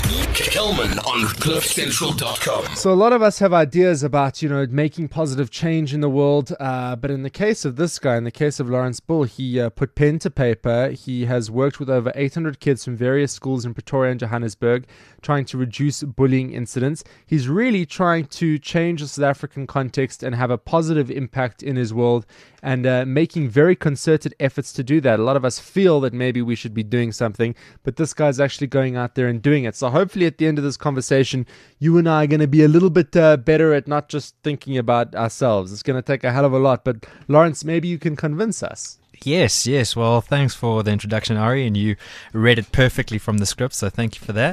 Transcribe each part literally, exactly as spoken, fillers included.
Kelman on cliff central dot com. So a lot of us have ideas about, you know, making positive change in the world. Uh, but in the case of this guy, in the case of Lawrence Bull, he uh, put pen to paper. He has worked with over eight hundred kids from various schools in Pretoria and Johannesburg, trying to reduce bullying incidents. He's really trying to change the South African context and have a positive impact in his world, and uh, making very concerted efforts to do that. A lot of us feel that maybe we should be doing something, but this guy's actually going out there and doing it. So hopefully at the end of this conversation, you and I are going to be a little bit uh, better at not just thinking about ourselves. It's going to take a hell of a lot, but Lawrence, maybe you can convince us. Yes, yes. Well, thanks for the introduction, Ari, and you read it perfectly from the script, so thank you for that.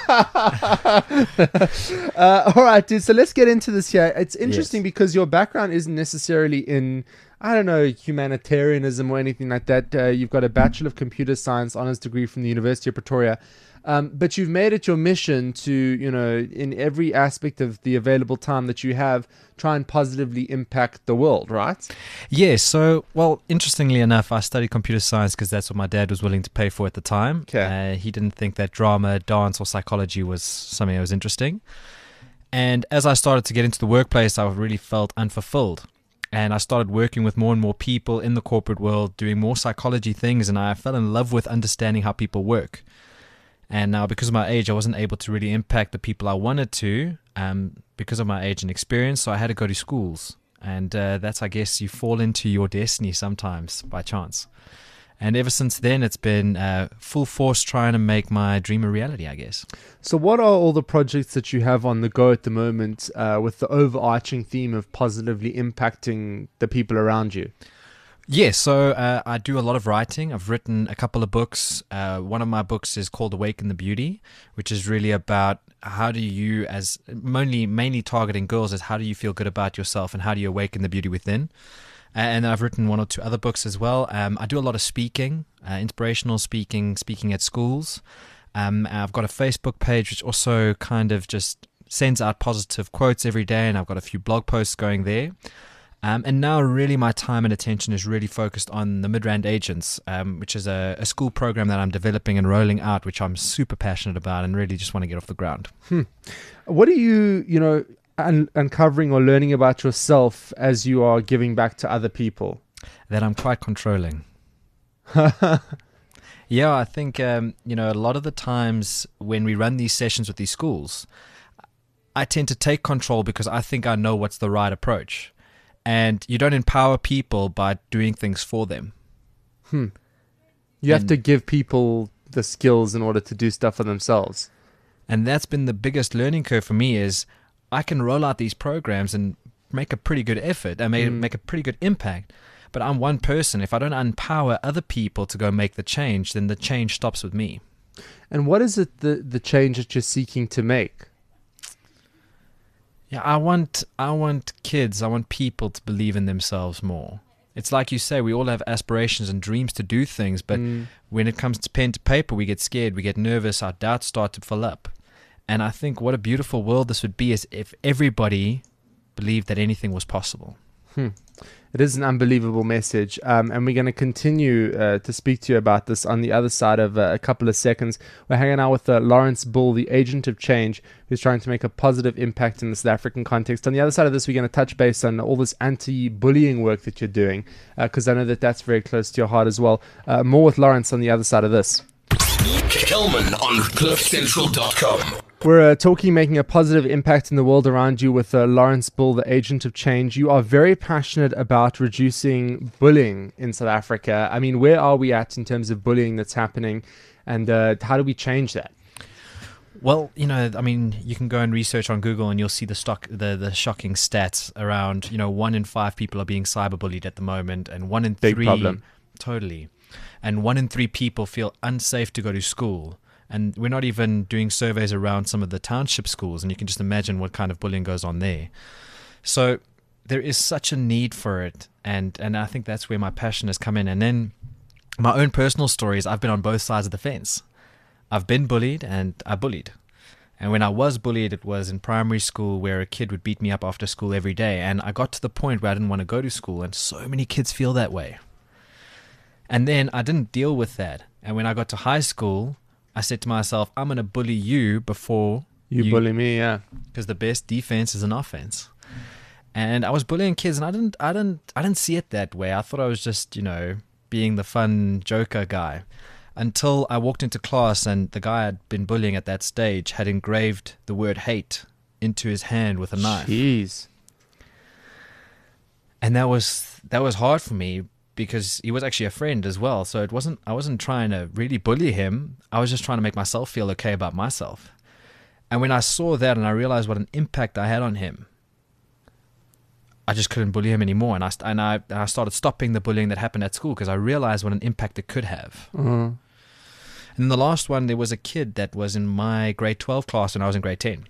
uh, all right, dude, so let's get into this here. It's interesting Yes. because your background isn't necessarily in, I don't know, humanitarianism or anything like that. Uh, you've got a Bachelor of Computer Science honors degree from the University of Pretoria. Um, but you've made it your mission to, you know, in every aspect of the available time that you have, try and positively impact the world, right? Yes, so, well, interestingly enough, I studied computer science because that's what my dad was willing to pay for at the time. Okay. Uh, he didn't think that drama, dance, or psychology was something that was interesting. And as I started to get into the workplace, I really felt unfulfilled. And I started working with more and more people in the corporate world, doing more psychology things, and I fell in love with understanding how people work. And now, because of my age, I wasn't able to really impact the people I wanted to, um, because of my age and experience, so I had to go to schools. And uh, that's, I guess, you fall into your destiny sometimes by chance. And ever since then, it's been uh, full force trying to make my dream a reality, I guess. So what are all the projects that you have on the go at the moment uh, with the overarching theme of positively impacting the people around you? Yes, so uh, I do a lot of writing. I've written a couple of books. Uh, one of my books is called Awaken the Beauty, which is really about how do you, as mainly mainly targeting girls, is how do you feel good about yourself and how do you awaken the beauty within. And I've written one or two other books as well. Um, I do a lot of speaking, uh, inspirational speaking, speaking at schools. Um, I've got a Facebook page which also kind of just sends out positive quotes every day, and I've got a few blog posts going there. Um, and now really my time and attention is really focused on the Midrand Agents, um, which is a, a school program that I'm developing and rolling out, which I'm super passionate about and really just want to get off the ground. Hmm. What are you, you know, un- uncovering or learning about yourself as you are giving back to other people? That I'm quite controlling. Yeah, I think, um, you know, a lot of the times when we run these sessions with these schools, I tend to take control because I think I know what's the right approach. And you don't empower people by doing things for them. Hmm. You have And- to give people the skills in order to do stuff for themselves. And that's been the biggest learning curve for me is I can roll out these programs and make a pretty good effort. I may Mm. make a pretty good impact. But I'm one person. If I don't empower other people to go make the change, then the change stops with me. And what is it, the, the change that you're seeking to make? Yeah, I want I want kids, I want people to believe in themselves more. It's like you say, we all have aspirations and dreams to do things, but Mm. when it comes to pen to paper, we get scared, we get nervous, our doubts start to fill up. And I think what a beautiful world this would be is if everybody believed that anything was possible. Hmm. It is an unbelievable message, um, and we're going to continue uh, to speak to you about this on the other side of uh, a couple of seconds. We're hanging out with uh, Lawrence Bull, the agent of change, who's trying to make a positive impact in the South African context. On the other side of this, we're going to touch base on all this anti-bullying work that you're doing, because uh, I know that that's very close to your heart as well. Uh, more with Lawrence on the other side of this. Kelman on cliff central dot com. We're uh, talking making a positive impact in the world around you with uh, Lawrence Bull, the agent of change. You are very passionate about reducing bullying in South Africa. I mean, where are we at in terms of bullying that's happening, and uh, how do we change that? Well, you know, I mean, you can go and research on Google and you'll see the stock, the, the shocking stats around, you know, one in five people are being cyberbullied at the moment, and one in Big three, problem. Totally, and one in three people feel unsafe to go to school. And we're not even doing surveys around some of the township schools, and you can just imagine what kind of bullying goes on there. So there is such a need for it, and, and I think that's where my passion has come in. And then my own personal stories, I've been on both sides of the fence. I've been bullied, and I bullied. And when I was bullied, it was in primary school where a kid would beat me up after school every day. And I got to the point where I didn't want to go to school, and so many kids feel that way. And then I didn't deal with that. And when I got to high school, I said to myself, I'm going to bully you before You, bully me, yeah. because the best defense is an offense. And I was bullying kids, and I didn't, I didn't, I didn't see it that way. I thought I was just, you know, being the fun joker guy, until I walked into class and the guy I'd been bullying at that stage had engraved the word hate into his hand with a knife. Jeez. And that was that was hard for me because he was actually a friend as well. So it wasn't I wasn't trying to really bully him. I was just trying to make myself feel okay about myself. And when I saw that and I realized what an impact I had on him, I just couldn't bully him anymore. And I and I and I started stopping the bullying that happened at school because I realized what an impact it could have. Uh-huh. And the last one, there was a kid that was in my grade twelve class when I was in grade ten.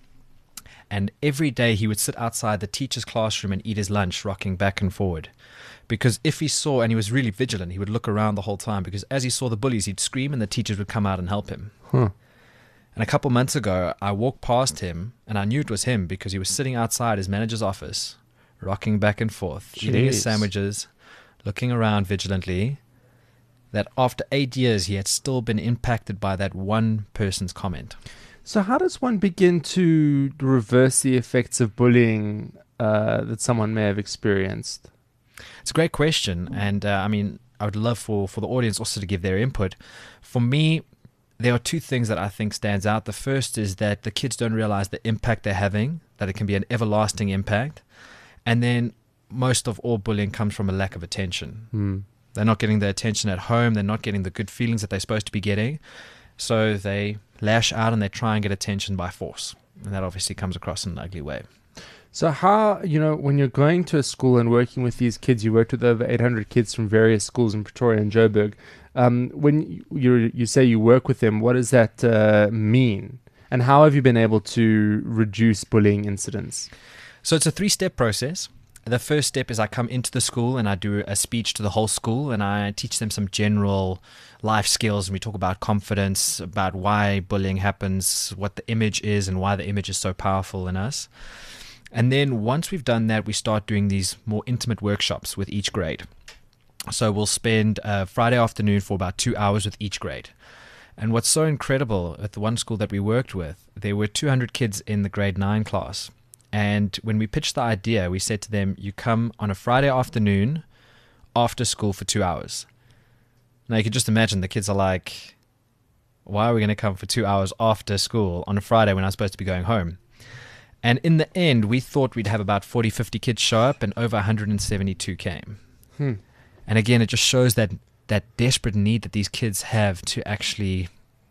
And every day he would sit outside the teacher's classroom and eat his lunch, rocking back and forward. Because if he saw, and he was really vigilant, he would look around the whole time, because as he saw the bullies, he'd scream and the teachers would come out and help him. Huh. And a couple months ago, I walked past him, and I knew it was him because he was sitting outside his manager's office, rocking back and forth, eating his Jeez. sandwiches, looking around vigilantly, that after eight years, he had still been impacted by that one person's comment. So how does one begin to reverse the effects of bullying uh, that someone may have experienced? It's a great question, and uh, I mean, I would love for, for the audience also to give their input. For me, there are two things that I think stands out. The first is that the kids don't realize the impact they're having, that it can be an everlasting impact. And then most of all bullying comes from a lack of attention. Hmm. They're not getting the attention at home. They're not getting the good feelings that they're supposed to be getting. So they lash out and they try and get attention by force. And that obviously comes across in an ugly way. So how, you know, when you're going to a school and working with these kids, you worked with over eight hundred kids from various schools in Pretoria and Joburg. Um, when you you say you work with them, what does that uh, mean? And how have you been able to reduce bullying incidents? So it's a three-step process. The first step is I come into the school and I do a speech to the whole school and I teach them some general life skills. And we talk about confidence, about why bullying happens, what the image is and why the image is so powerful in us. And then once we've done that, we start doing these more intimate workshops with each grade. So we'll spend a Friday afternoon for about two hours with each grade. And what's so incredible at the one school that we worked with, there were two hundred kids in the grade nine class. And when we pitched the idea, we said to them, you come on a Friday afternoon after school for two hours. Now you can just imagine the kids are like, why are we going to come for two hours after school on a Friday when I'm supposed to be going home? And in the end, we thought we'd have about forty, fifty kids show up and over one hundred seventy-two came. Hmm. And again, it just shows that, that desperate need that these kids have to actually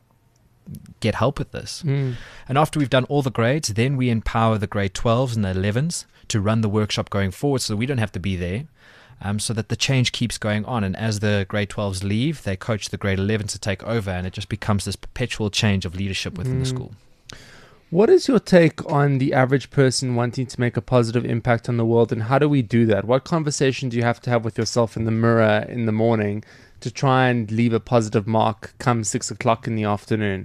get help with this. Mm. And after we've done all the grades, then we empower the grade twelves and the elevens to run the workshop going forward so we don't have to be there, um, so that the change keeps going on. And as the grade twelves leave, they coach the grade elevens to take over, and it just becomes this perpetual change of leadership within Mm. the school. What is your take on the average person wanting to make a positive impact on the world, and how do we do that? What conversation do you have to have with yourself in the mirror in the morning to try and leave a positive mark come six o'clock in the afternoon?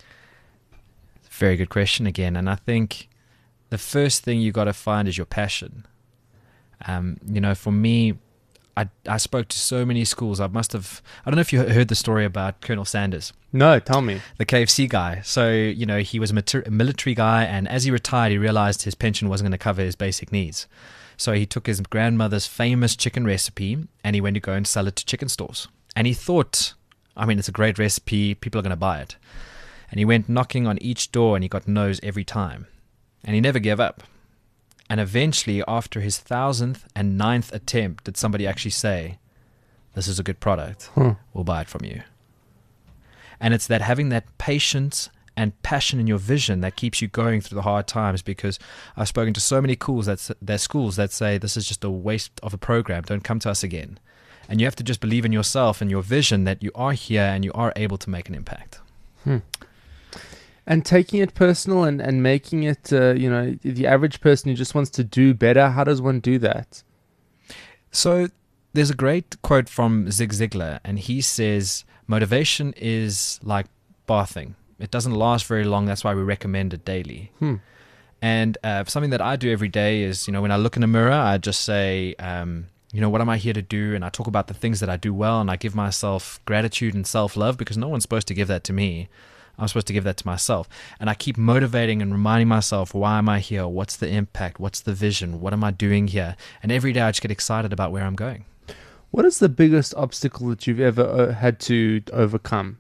Very good question again. And I think the first thing you got to find is your passion. Um, you know, for me, I, I spoke to so many schools. I must have, I don't know if you heard the story about Colonel Sanders, No, tell me. the K F C guy. So, you know, he was a mater- military guy, and as he retired, he realized his pension wasn't going to cover his basic needs. So he took his grandmother's famous chicken recipe and he went to go and sell it to chicken stores. And he thought, I mean, it's a great recipe, people are going to buy it. And he went knocking on each door and he got no's every time. And he never gave up. And eventually, after his thousandth and ninth attempt, did somebody actually say, this is a good product, Huh. we'll buy it from you. And it's that having that patience and passion in your vision that keeps you going through the hard times, because I've spoken to so many schools that, their schools that say, this is just a waste of a program, don't come to us again. And you have to just believe in yourself and your vision that you are here and you are able to make an impact. Hmm. And taking it personal and, and making it, uh, you know, the average person who just wants to do better, how does one do that? So there's a great quote from Zig Ziglar, and he says, motivation is like bathing. It doesn't last very long. That's why we recommend it daily. Hmm. And uh, something that I do every day is, you know, when I look in a mirror, I just say, um, you know, what am I here to do? And I talk about the things that I do well, and I give myself gratitude and self-love, because no one's supposed to give that to me. I'm supposed to give that to myself. And I keep motivating and reminding myself, why am I here? What's the impact? What's the vision? What am I doing here? And every day I just get excited about where I'm going. What is the biggest obstacle that you've ever uh, had to overcome?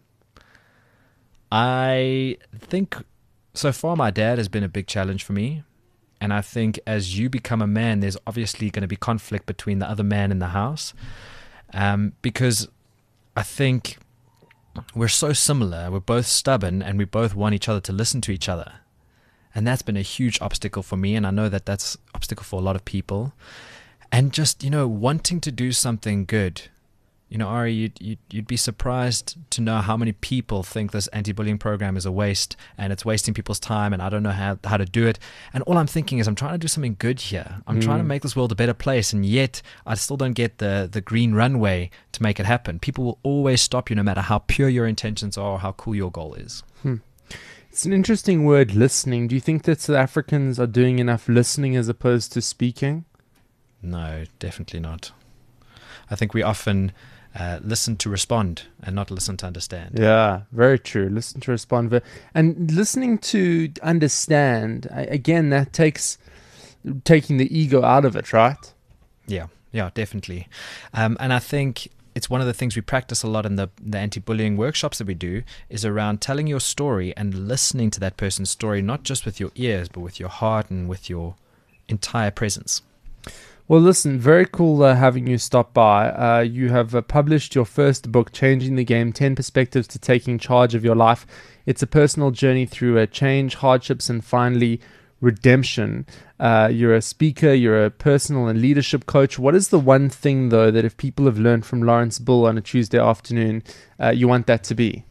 I think so far my dad has been a big challenge for me. And I think as you become a man, there's obviously going to be conflict between the other man in the house. Um, because I think we're so similar. We're both stubborn and we both want each other to listen to each other. And that's been a huge obstacle for me. And I know that that's an obstacle for a lot of people. And just, you know, wanting to do something good. You know, Ari, you'd, you'd, you'd be surprised to know how many people think this anti-bullying program is a waste and it's wasting people's time and I don't know how, how to do it. And all I'm thinking is I'm trying to do something good here. I'm mm. trying to make this world a better place, and yet I still don't get the, the green runway to make it happen. People will always stop you no matter how pure your intentions are or how cool your goal is. Hmm. It's an interesting word, listening. Do you think that South Africans are doing enough listening as opposed to speaking? No, definitely not. I think we often... Uh, listen to respond and not listen to understand. Yeah, very true. Listen to respond. And listening to understand, again, that takes taking the ego out of it, right? Yeah, yeah, definitely. Um, and I think it's one of the things we practice a lot in the, the anti-bullying workshops that we do is around telling your story and listening to that person's story, not just with your ears, but with your heart and with your entire presence. Well, listen, very cool uh, having you stop by. Uh, you have uh, published your first book, Changing the Game, ten Perspectives to Taking Charge of Your Life. It's a personal journey through uh, change, hardships, and finally, redemption. Uh, you're a speaker, you're a personal and leadership coach. What is the one thing, though, that if people have learned from Lawrence Bull on a Tuesday afternoon, uh, you want that to be?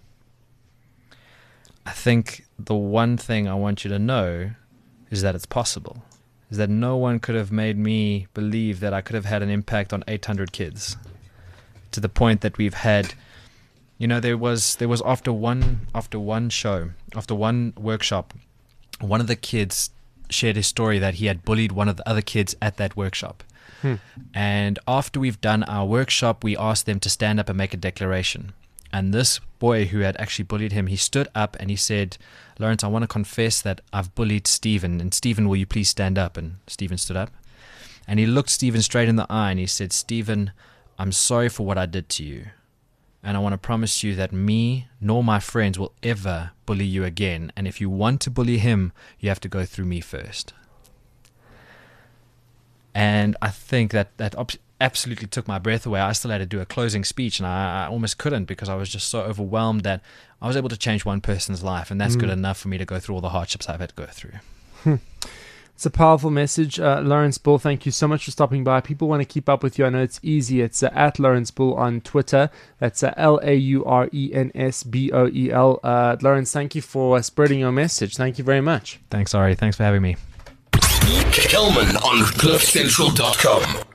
I think the one thing I want you to know is that it's possible. Is that no one could have made me believe that I could have had an impact on eight hundred kids, to the point that we've had, you know, there was there was after one after one show, after one workshop, one of the kids shared his story that he had bullied one of the other kids at that workshop. Hmm. And after we've done our workshop, we asked them to stand up and make a declaration. And this boy who had actually bullied him, he stood up and he said, Lawrence, I want to confess that I've bullied Stephen. And Stephen, will you please stand up? And Stephen stood up. And he looked Stephen straight in the eye and he said, Stephen, I'm sorry for what I did to you. And I want to promise you that me nor my friends will ever bully you again. And if you want to bully him, you have to go through me first. And I think that that op- absolutely took my breath away. I still had to do a closing speech, and I, I almost couldn't because I was just so overwhelmed that I was able to change one person's life, and that's mm. good enough for me to go through all the hardships I've had to go through. Hmm. It's a powerful message. Uh, Lawrence Bull, thank you so much for stopping by. People want to keep up with you. I know it's easy. It's uh, at Lawrence Bull on Twitter. That's uh, L A U R E N S B O E L. Uh, Lawrence, thank you for uh, spreading your message. Thank you very much. Thanks, Ari. Thanks for having me. Kelman on cliff central dot com.